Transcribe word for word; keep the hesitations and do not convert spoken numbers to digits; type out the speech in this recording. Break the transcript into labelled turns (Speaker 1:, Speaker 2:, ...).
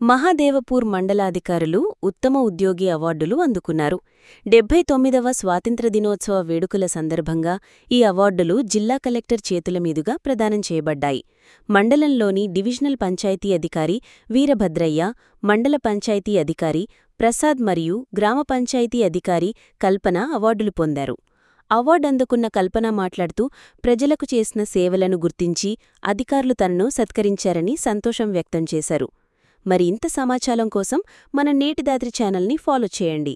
Speaker 1: మహాదేవపూర్ మండలాధికారులు ఉత్తమ ఉద్యోగి అవార్డులు అందుకున్నారు. డెబ్బై తొమ్మిదవ స్వాతంత్ర్య దినోత్సవ వేడుకల సందర్భంగా ఈ అవార్డులు జిల్లా కలెక్టర్ చేతుల మీదుగా ప్రదానం చేయబడ్డాయి. మండలంలోని డివిజనల్ పంచాయతీ అధికారి వీరభద్రయ్య, మండల పంచాయతీ అధికారి ప్రసాద్ మరియు గ్రామ పంచాయతీ అధికారి కల్పన అవార్డులు పొందారు. అవార్డందుకున్న కల్పన మాట్లాడుతూ ప్రజలకు చేసిన సేవలను గుర్తించి అధికారులు తనను సత్కరించారని సంతోషం వ్యక్తం చేశారు. మరి ఇంత సమాచారం కోసం మన నేటి దాత్రి ఛానల్ని ఫాలో చేయండి.